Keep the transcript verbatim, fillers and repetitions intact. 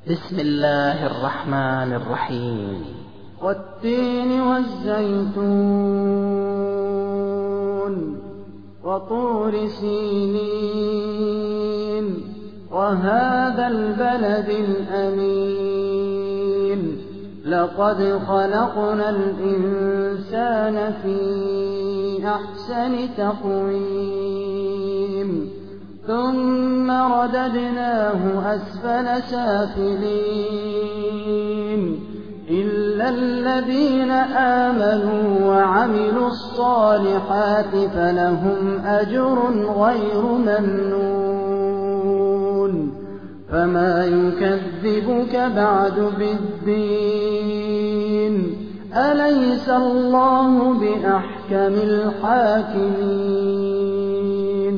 بسم الله الرحمن الرحيم. والتين والزيتون وطور سينين وهذا البلد الأمين لقد خلقنا الإنسان في أحسن تقويم ثم رددناه أسفل سافلين إلا الذين آمنوا وعملوا الصالحات فلهم أجر غير ممنون فما يكذبك بعد بالدين أليس الله بأحكم الحاكمين